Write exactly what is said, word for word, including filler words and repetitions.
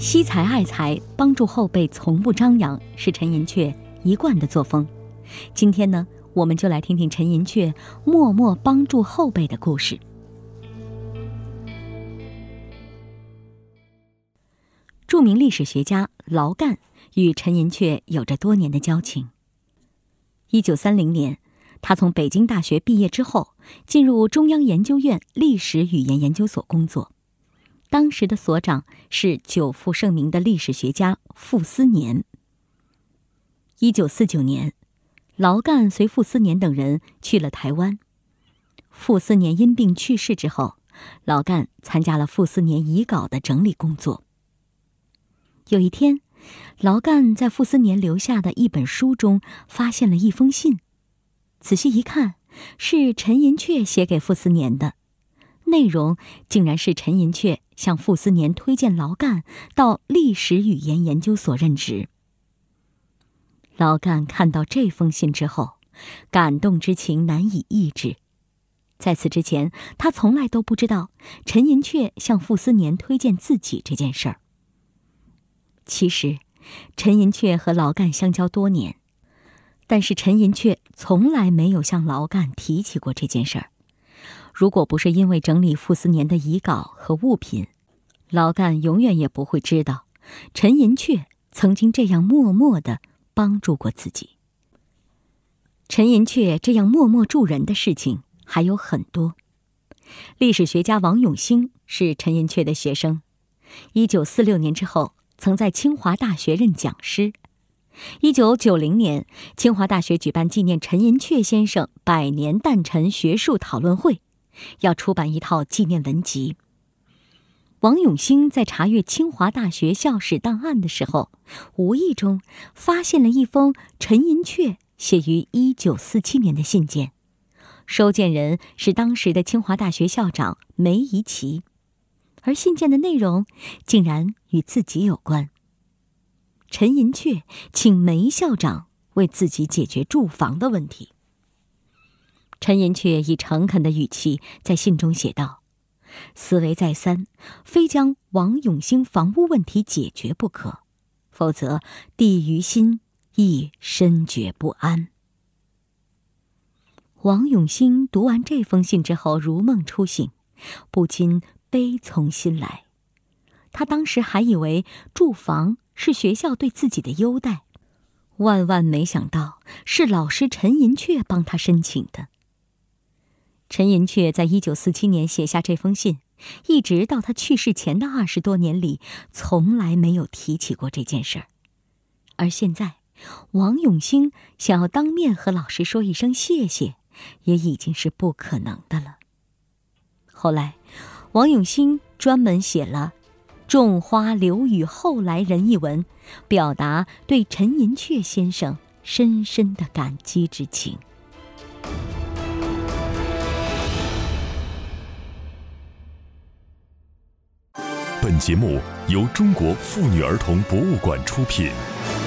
惜才爱才，帮助后辈从不张扬，是陈寅恪一贯的作风。今天呢，我们就来听听陈寅恪默默帮助后辈的故事。著名历史学家劳干与陈寅恪有着多年的交情。一九三零年，他从北京大学毕业之后，进入中央研究院历史语言研究所工作。当时的所长是久负盛名的历史学家傅斯年。一九四九年，劳干随傅斯年等人去了台湾。傅斯年因病去世之后，劳干参加了傅斯年遗稿的整理工作。有一天，劳干在傅斯年留下的一本书中发现了一封信，仔细一看，是陈寅恪写给傅斯年的，内容竟然是陈寅恪向傅斯年推荐劳干到历史语言研究所任职。劳干看到这封信之后，感动之情难以抑制。在此之前，他从来都不知道陈寅恪向傅斯年推荐自己这件事儿。其实，陈寅恪和劳干相交多年，但是陈寅恪从来没有向劳干提起过这件事儿。如果不是因为整理傅斯年的遗稿和物品，劳干永远也不会知道陈寅恪曾经这样默默地帮助过自己。陈寅恪这样默默助人的事情还有很多。历史学家王永兴是陈寅恪的学生，一九四六年之后曾在清华大学任讲师。一九九零年，清华大学举办纪念陈寅恪先生百年诞辰学术讨论会，要出版一套纪念文集。王永兴在查阅清华大学校史档案的时候，无意中发现了一封陈寅恪写于一九四七年的信件，收件人是当时的清华大学校长梅贻琦，而信件的内容竟然与自己有关。陈寅恪请梅校长为自己解决住房的问题。陈寅恪以诚恳的语气在信中写道：思维再三，非将王永兴房屋问题解决不可，否则地于心亦深觉不安。王永兴读完这封信之后如梦初醒，不禁悲从心来。他当时还以为住房是学校对自己的优待，万万没想到是老师陈寅恪帮他申请的。陈寅恪在一九四七年写下这封信，一直到他去世前的二十多年里，从来没有提起过这件事儿。而现在，王永兴想要当面和老师说一声谢谢，也已经是不可能的了。后来，王永兴专门写了《种花留与后来人》一文，表达对陈寅恪先生深深的感激之情。 本节目由中国妇女儿童博物馆出品。